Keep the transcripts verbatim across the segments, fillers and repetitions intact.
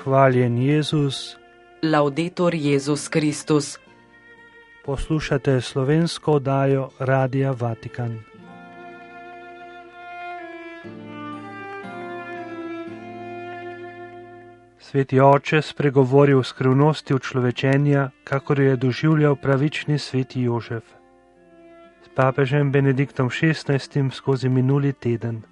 Hvaljen Jezus. Laudetur Jezus Kristus. Poslušate slovensko oddajo Radia Vatikan. Sveti oče spregovori o skrivnosti učlovečenja, kakor jo je doživljal pravični sveti Jožef. S papežem Benediktom šestnajstim skozi minuli teden.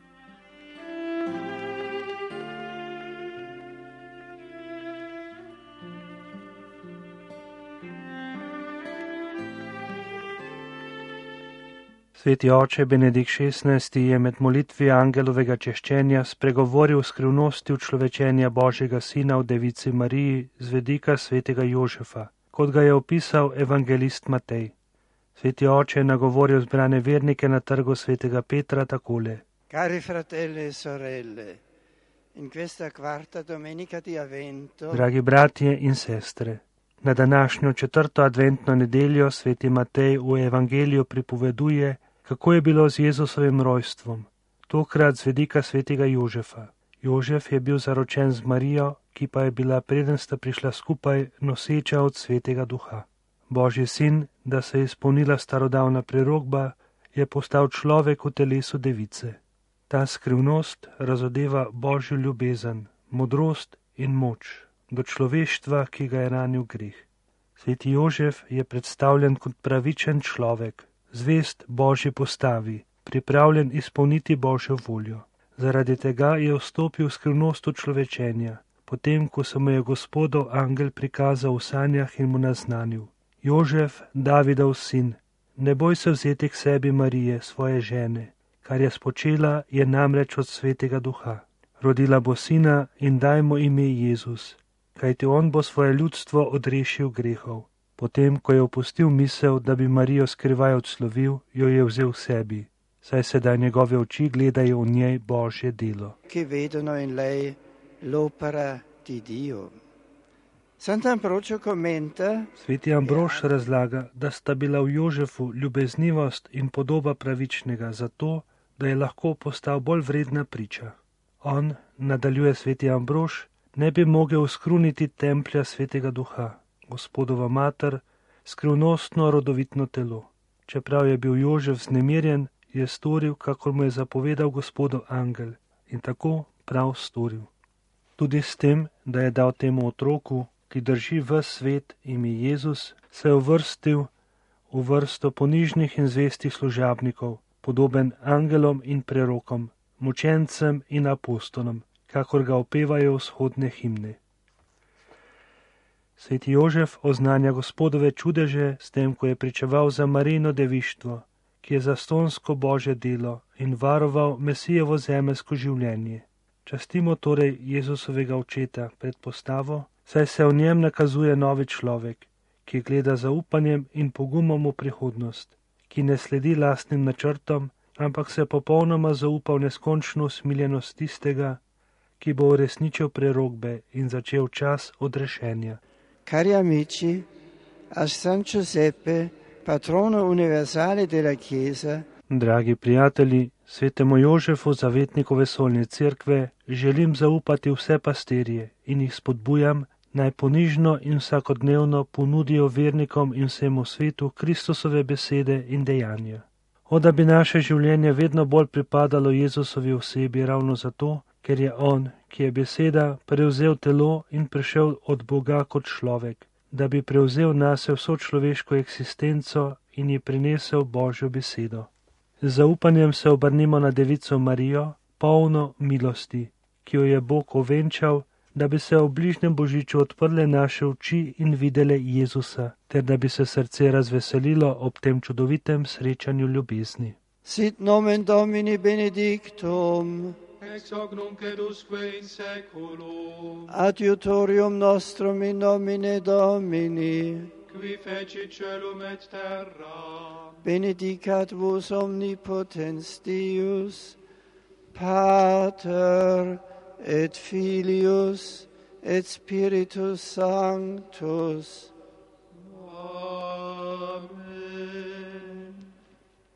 Sveti oče Benedikt šestnajsti je med molitvijo angelovega češčenja spregovoril o skrivnosti učlovečenja Božjega Sina v Devici Mariji z vidika svetega Jožefa, kot ga je opisal evangelist Matej. Sveti oče je nagovoril zbrane vernike na trgu svetega Petra takole. Cari fratelli e sorelle, in questa quarta domenica di Avvento, Dragi bratje in sestre, na današnjo četrto adventno nedeljo sveti Matej v evangeliju pripoveduje, kako je bilo z Jezusovim rojstvom, tokrat z vidika svetega Jožefa. Jožef je bil zaročen z Marijo, ki pa je bila, preden sta prišla skupaj, noseča od svetega duha. Božji sin, da se je izpolnila starodavna prerokba, je postal človek v telesu device. Ta skrivnost razodeva Božjo ljubezen, modrost in moč do človeštva, ki ga je ranil greh. Sveti Jožef je predstavljen kot pravičen človek, zvest Božji postavi, pripravljen izpolniti Božjo voljo. Zaradi tega je vstopil v skrivnost učlovečenja, potem, ko se mu je Gospodov angel prikazal v sanjah in mu naznanil. Jožef, Davidov sin, ne boj se vzeti k sebi Marije, svoje žene, kar je spočela, je namreč od svetega duha. Rodila bo sina in daj mu ime Jezus, kajti on bo svoje ljudstvo odrešil grehov. Potem, ko je opustil misel, da bi Marijo skrivaj odslovil, jo je vzel v sebi, saj sedaj njegove oči gledajo v njej Božje delo. Che vedono in lei l'opera di Dio. Sant'Ambrogio commenta, Sveti Ambrož razlaga, da sta bila v Jožefu ljubeznivost in podoba pravičnega zato, da je lahko postal bolj vredna priča. On, nadaljuje sveti Ambrož, ne bi mogel skruniti templja svetega duha, Gospodova mater, skrivnostno rodovitno telo. Čeprav je bil Jožef vznemirjen, je storil, kakor mu je zapovedal Gospodov angel, in tako prav storil. Tudi s tem, da je dal temu otroku, ki drži ves svet, ime Jezus, se je uvrstil v vrsto ponižnih in zvestih služabnikov, podoben angelom in prerokom, mučencem in apostolom, kakor ga opevajo vzhodne himne. Sveti Jožef oznanja Gospodove čudeže s tem, ko je pričeval za Marijino devištvo, ki je zastonsko Božje delo in varoval Mesijevo zemeljsko življenje. Častimo torej Jezusovega očeta pred postavo, saj se v njem nakazuje novi človek, ki gleda z upanjem in pogumom v prihodnost, ki ne sledi lastnim načrtom, ampak se popolnoma zaupa v neskončno usmiljenost tistega, ki bo uresničil prerokbe in začel čas odrešenja. cari amici, a San Giuseppe, patrono universale della Chiesa, Dragi prijatelji, svetemu Jožefu, zavetniku vesoljne cerkve, želim zaupati vse pastirje in jih spodbujam, naj ponižno in vsakodnevno ponudijo vernikom in vsemu svetu Kristusove besede in dejanja. O da bi naše življenje vedno bolj pripadalo Jezusovi osebi ravno zato, ker je on, ki je beseda, prevzel telo in prišel od Boga kot človek, da bi prevzel nase vso človeško eksistenco in ji prinesel Božjo besedo. Z zaupanjem se obrnimo na devico Marijo, polno milosti, ki jo je Bog ovenčal, da bi se v bližnjem božiču odprle naše oči in videle Jezusa, ter da bi se srce razveselilo ob tem čudovitem srečanju ljubezni. sit nomen Domini benedictum, ex hoc nunc et usque in saeculum, adiutorium nostrum in nomine Domini, qui fecit caelum et terra, benedicat vos omnipotens Deus, Pater et Filius et Spiritus Sanctus. Amen.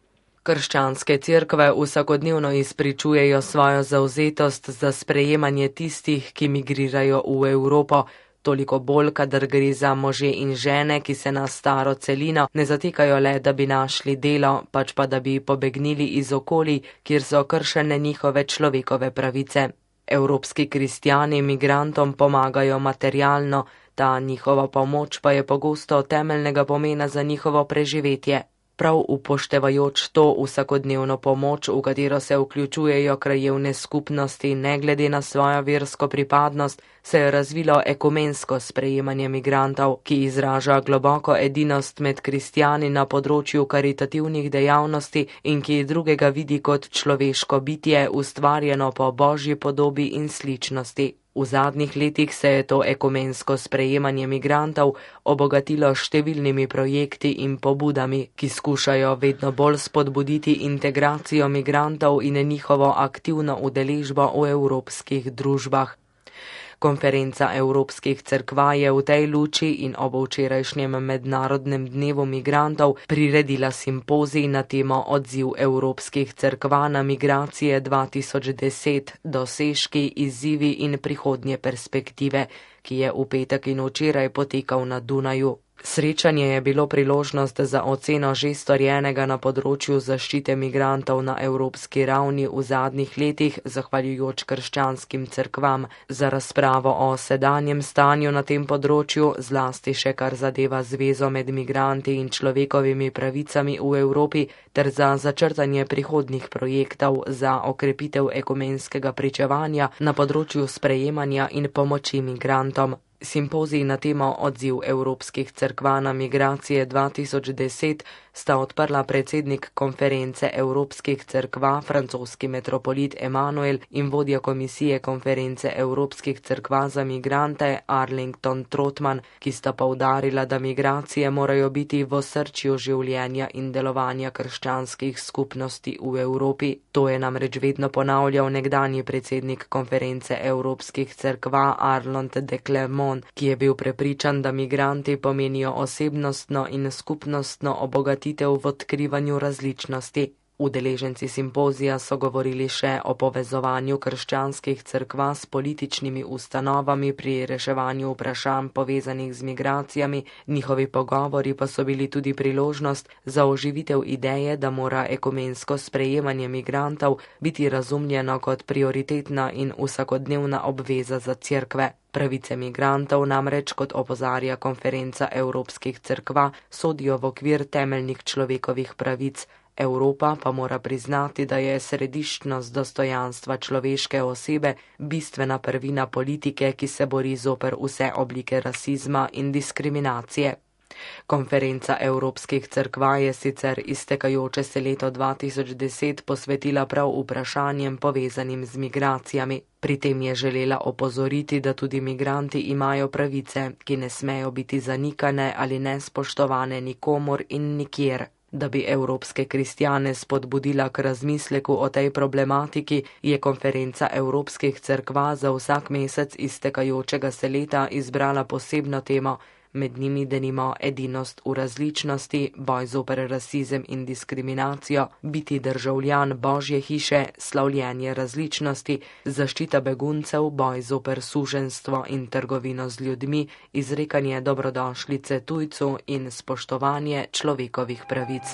Krščanske cerkve vsakodnevno izpričujejo svojo zavzetost za sprejemanje tistih, ki migrirajo v Evropo, toliko bolj, kadar gre za može in žene, ki se na staro celino ne zatekajo le, da bi našli delo, pač pa da bi pobegnili iz okolij, kjer so kršene njihove človekove pravice. Evropski kristjani migrantom pomagajo materialno, ta njihova pomoč pa je pogosto temeljnega pomena za njihovo preživetje. Prav upoštevajoč to vsakodnevno pomoč, v katero se vključujejo krajevne skupnosti, ne glede na svojo versko pripadnost, se je razvilo ekumensko sprejemanje migrantov, ki izraža globoko edinost med kristjani na področju karitativnih dejavnosti in ki drugega vidi kot človeško bitje, ustvarjeno po božji podobi in sličnosti. V zadnjih letih se je to ekumensko sprejemanje migrantov obogatilo številnimi projekti in pobudami, ki skušajo vedno bolj spodbuditi integracijo migrantov in njihovo aktivno udeležbo v evropskih družbah. Konferenca Evropskih cerkva je v tej luči in ob včerajšnjem mednarodnem dnevu migrantov priredila simpozij na temo Odziv Evropskih cerkva na migracije dva tisoč deset, dosežki, izzivi in prihodnje perspektive, ki je v petek in včeraj potekal na Dunaju. Srečanje je bilo priložnost za oceno že storjenega na področju zaščite migrantov na evropski ravni v zadnjih letih, zahvaljujoč krščanskim cerkvam, za razpravo o sedanjem stanju na tem področju, zlasti še kar zadeva zvezo med migranti in človekovimi pravicami v Evropi, ter za začrtanje prihodnjih projektov za okrepitev ekumenskega pričevanja na področju sprejemanja in pomoči migrantom. Simpozij na temo Odziv Evropskih cerkva na migracije dva tisoč deset sta odprla predsednik konference Evropskih cerkva, francoski metropolit Emanuel in vodja komisije konference Evropskih cerkva za migrante Arlington Trotman, ki sta poudarila, da migracije morajo biti v osrčju življenja in delovanja krščanskih skupnosti v Evropi. To je namreč vedno ponavljal nekdanji predsednik konference Evropskih cerkva Arlond de Clermont, ki je bil prepričan, da migranti pomenijo osebnostno in skupnostno obogatitev v odkrivanju različnosti. Udeleženci simpozija so govorili še o povezovanju krščanskih cerkva s političnimi ustanovami pri reševanju vprašanj povezanih z migracijami, njihovi pogovori pa so bili tudi priložnost za oživitev ideje, da mora ekumensko sprejemanje migrantov biti razumljeno kot prioritetna in vsakodnevna obveza za cerkve. Pravice migrantov namreč, kot opozarja konferenca Evropskih cerkva, sodijo v okvir temeljnih človekovih pravic. Evropa pa mora priznati, da je središčnost dostojanstva človeške osebe bistvena prvina politike, ki se bori zoper vse oblike rasizma in diskriminacije. Konferenca Evropskih cerkva je sicer iztekajoče se leto dva tisoč deset posvetila prav vprašanjem povezanim z migracijami. Pri tem je želela opozoriti, da tudi migranti imajo pravice, ki ne smejo biti zanikane ali nespoštovane nikomur in nikjer. Da bi evropske kristjane spodbudila k razmisleku o tej problematiki, je konferenca Evropskih cerkva za vsak mesec iztekajočega se leta izbrala posebno temo, med njimi denimo edinost v različnosti, boj zoper rasizem in diskriminacijo, biti državljan Božje hiše, slavljenje različnosti, zaščita beguncev, boj zoper suženjstvo in trgovino z ljudmi, izrekanje dobrodošlice tujcu in spoštovanje človekovih pravic.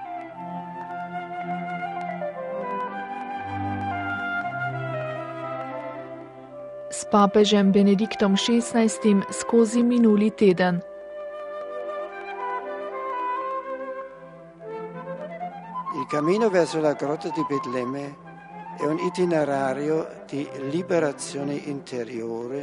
S papežem Benediktom šestnajstim skozi minuli teden. Il cammino verso la grotta di Betlemme è un itinerario di liberazione interiore.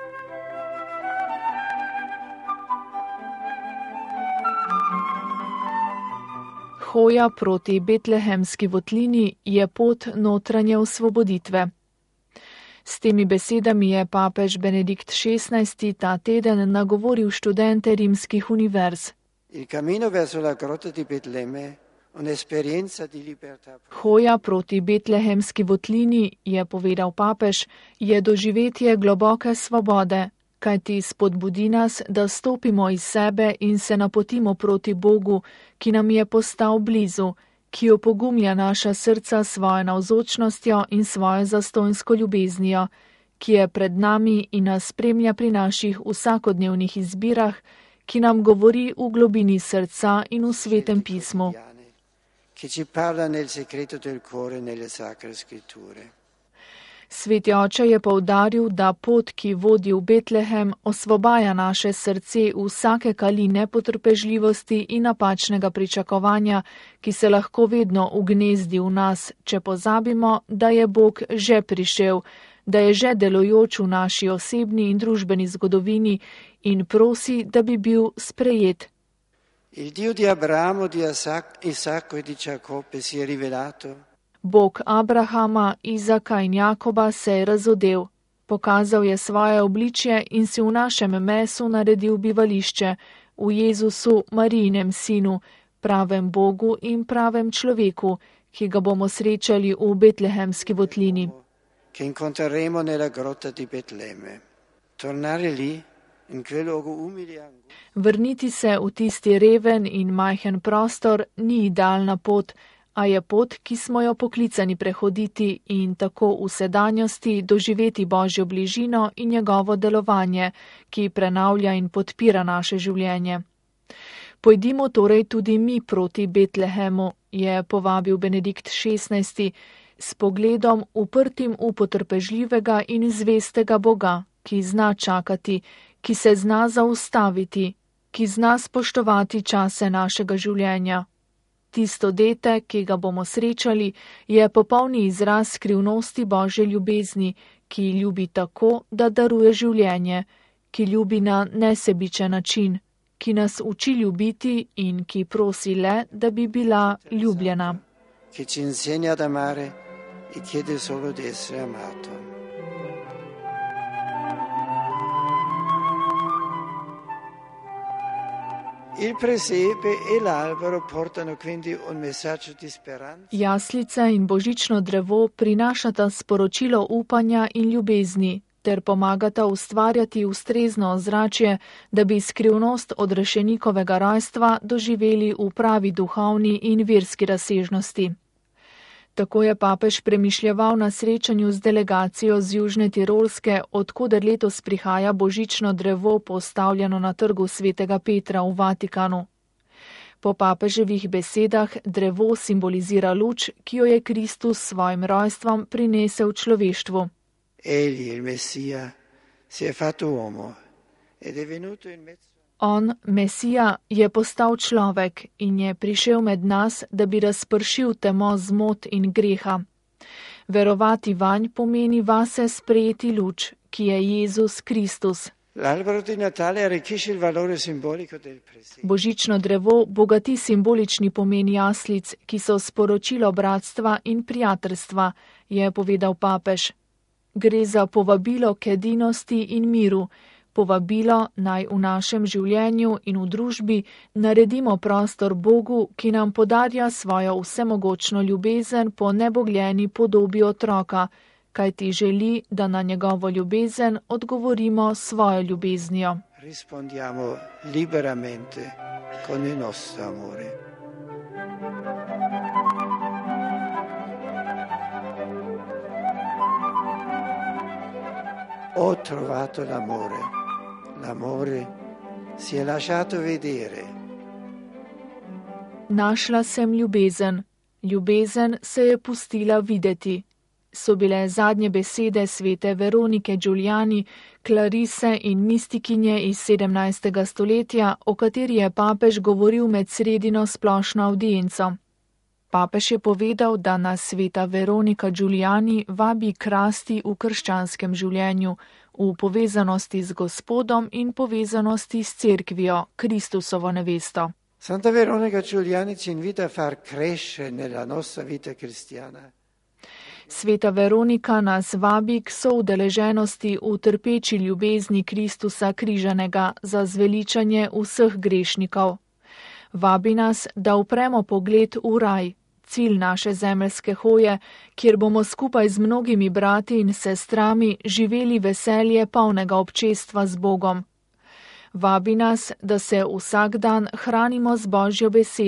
Hoja proti betlehemski votlini je pot notranje osvoboditve. S temi besedami je papež Benedikt šestnajsti ta teden nagovoril študente rimskih univerz. Hoja proti betlehemski votlini, je povedal papež, je doživetje globoke svobode, kajti spodbudi nas, da stopimo iz sebe in se napotimo proti Bogu, ki nam je postal blizu, ki opogumja naša srca svojo navzočnostjo in svojo zastonjsko ljubeznijo, ki je pred nami in nas spremlja pri naših vsakodnevnih izbirah, ki nam govori v globini srca in v Svetem pismu. Che ci parla nel segreto del cuore nelle sacre scritture. Sveti oče je poudaril, da pot, ki vodi v Betlehem, osvobaja naše srce vsake kali nepotrpežljivosti in napačnega pričakovanja, ki se lahko vedno ugnezdi v nas, če pozabimo, da je Bog že prišel, da je že delujoč v naši osebni in družbeni zgodovini in prosi, da bi bil sprejet. Il Dio di Abramo, di Isacco e di Giacobbe si è rivelato. Bog Abrahama, Izaka in Jakoba se je razodel, pokazal je svoje obličje in si v našem mesu naredil bivališče, v Jezusu, Marijinem sinu, pravem Bogu in pravem človeku, ki ga bomo srečali v betlehemski votlini. Che incontreremo nella grotta di Betlemme. Tornare lì, in quel luogo umile e angusto. Vrniti se v tisti reven in majhen prostor ni idealna pot, a je pot, ki smo jo poklicani prehoditi in tako v sedanjosti doživeti Božjo bližino in njegovo delovanje, ki prenavlja in podpira naše življenje. Pojdimo torej tudi mi proti Betlehemu, je povabil Benedikt šestnajsti, s pogledom uprtim v potrpežljivega in zvestega Boga, ki zna čakati, ki se zna zaustaviti, ki zna spoštovati čase našega življenja. Tisto dete, ki ga bomo srečali, je popolni izraz skrivnosti Božje ljubezni, ki ljubi tako, da daruje življenje, ki ljubi na nesebičen način, ki nas uči ljubiti in ki prosi le, da bi bila ljubljena. Che ci insegna ad amare e chiede solo di essere amato. Il presepe e l'albero portano quindi un messaggio di speranza. Jaslice in božično drevo prinašata sporočilo upanja in ljubezni ter pomagata ustvarjati ustrezno ozračje, da bi skrivnost odrešenikovega rojstva doživeli v pravi duhovni in verski razsežnosti. Tako je papež premišljeval na srečanju z delegacijo z Južne Tirolske, odkuder letos prihaja božično drevo postavljeno na trgu svetega Petra v Vatikanu. Po papeževih besedah drevo simbolizira luč, ki jo je Kristus s svojim rojstvom prinesel človeštvu. Egli, il Messia, si è fatto uomo ed è venuto in mezzo. On, Mesija, je postal človek in je prišel med nas, da bi razpršil temo zmot in greha. Verovati vanj pomeni vase sprejeti luč, ki je Jezus Kristus. L'albero di Natale arricchisce il valore simbolico del presepe. Božično drevo bogati simbolični pomen jaslic, ki so sporočilo bratstva in prijateljstva, je povedal papež. Gre za povabilo k edinosti in miru, povabilo naj v našem življenju in v družbi naredimo prostor Bogu, ki nam podarja svojo vsemogočno ljubezen po nebogljeni podobi otroka, kajti želi, da na njegovo ljubezen odgovorimo svojo ljubeznijo. Rispondiamo liberamente con il nostro amore. Ho trovato l'amore. L'amore si è lasciato vedere. Našla sem ljubezen. Ljubezen se je pustila videti. So bile zadnje besede svete Veronike Giuliani, klarise in mistikinje iz sedemnajstega stoletja, o kateri je papež govoril med sredino splošno avdienco. Papež je povedal, da nas sveta Veronika Giuliani vabi k rasti v krščanskem življenju, v povezanosti z Gospodom in povezanosti s cerkvijo, Kristusovo nevesto. Santa Veronica Giuliani ci invita a far crescere nella nostra vita cristiana. Sveta Veronika nas vabi k soudeleženosti v trpeči ljubezni Kristusa križanega za zveličanje vseh grešnikov. Vabi nas, da upremo pogled v raj, cilj naše zemeljske hoje, kjer bomo skupaj z mnogimi brati in sestrami živeli veselje polnega občestva z Bogom. Vabi nas, da se vsak dan hranimo z Božjo besedo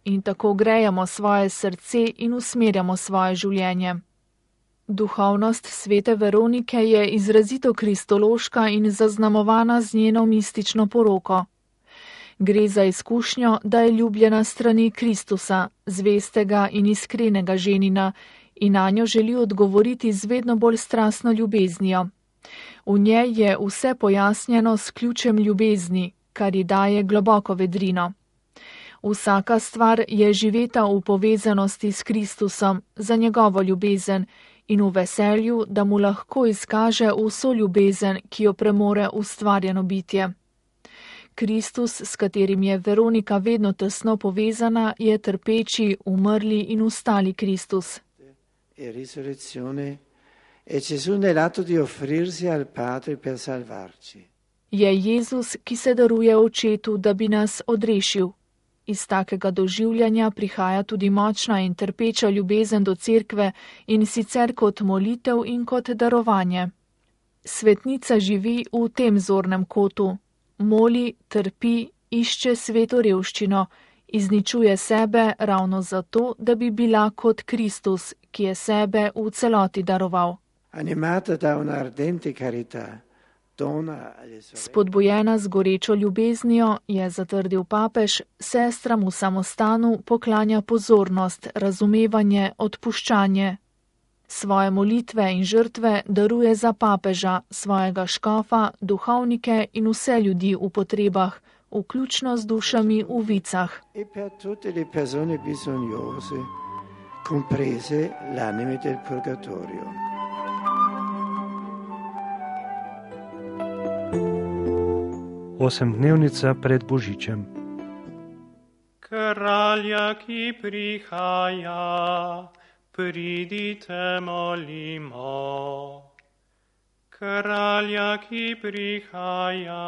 in tako grejamo svoje srce in usmerjamo svoje življenje. Duhovnost svete Veronike je izrazito kristološka in zaznamovana z njeno mistično poroko. Gre za izkušnjo, da je ljubljena strani Kristusa, zvestega in iskrenega ženina, in nanjo želi odgovoriti z vedno bolj strastno ljubeznijo. V njej je vse pojasnjeno s ključem ljubezni, kar ji daje globoko vedrino. Vsaka stvar je živeta v povezanosti s Kristusom za njegovo ljubezen in v veselju, da mu lahko izkaže vso ljubezen, ki jo premore ustvarjeno bitje. Kristus, s katerim je Veronika vedno tesno povezana, je trpeči, umrli in ustali Kristus. E risurrezione e Gesù nell'atto di offrirsi al Padre per salvarci. Je Jezus, ki se daruje Očetu, da bi nas odrešil. Iz takega doživljanja prihaja tudi močna in trpeča ljubezen do cerkve in sicer kot molitev in kot darovanje. Svetnica živi v tem zornem kotu. Moli, trpi, išče sveto revščino, izničuje sebe ravno zato, da bi bila kot Kristus, ki je sebe v celoti daroval. Animata da una ardente carità, dona alle sorelle. Spodbujena z gorečo ljubeznijo, je zatrdil papež, sestram v samostanu poklanja pozornost, razumevanje, odpuščanje. Svoje molitve in žrtve daruje za papeža, svojega škofa, duhovnike in vse ljudi v potrebah, vključno z dušami v vicah. E per tutte le persone bisognose, comprese l'anime del purgatorio. Osemdnevnica pred Božičem. Kralja, ki prihaja, pridite molimo. Kralja, ki prihaja,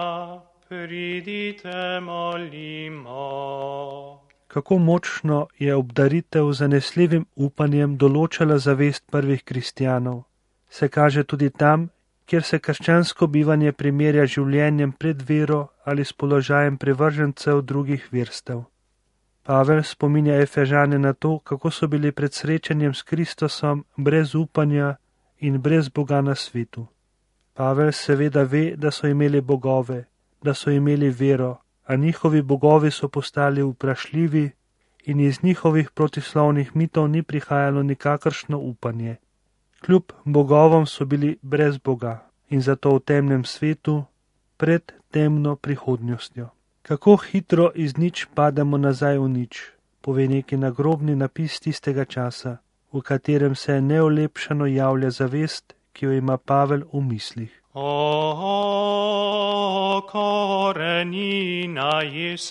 pridite molimo. Kako močno je obdaritev zanesljivim upanjem določala zavest prvih kristjanov, se kaže tudi tam, kjer se krščansko bivanje primerja življenjem pred vero ali s položajem privržencev drugih verstev. Pavel spominja Efežane na to, kako so bili pred srečanjem s Kristusom brez upanja in brez Boga na svetu. Pavel seveda ve, da so imeli bogove, da so imeli vero, a njihovi bogovi so postali vprašljivi in iz njihovih protislovnih mitov ni prihajalo nikakršno upanje. Kljub bogovom so bili brez Boga in zato v temnem svetu pred temno prihodnostjo. Kako hitro iz nič pademo nazaj v nič, pove neki nagrobni napis tistega časa, v katerem se neolepšano javlja zavest, ki jo ima Pavel v mislih. O, korenina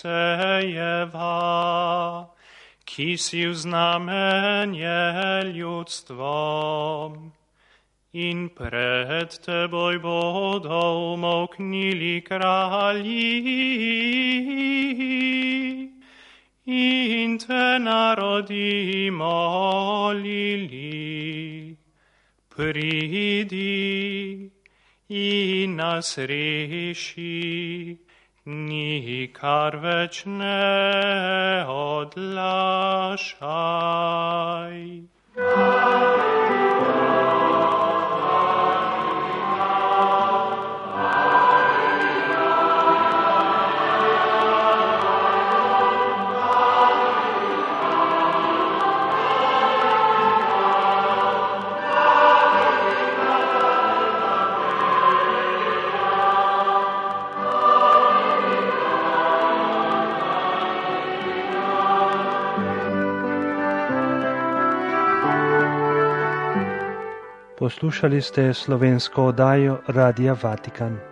Jesejeva, ki si vznamenje ljudstvom, in pred teboj bodo umolknili kralji, in te narodi molili. Pridi in nas reši, nikar več ne odlašaj. Poslušali ste slovensko oddajo Radia Vatikan.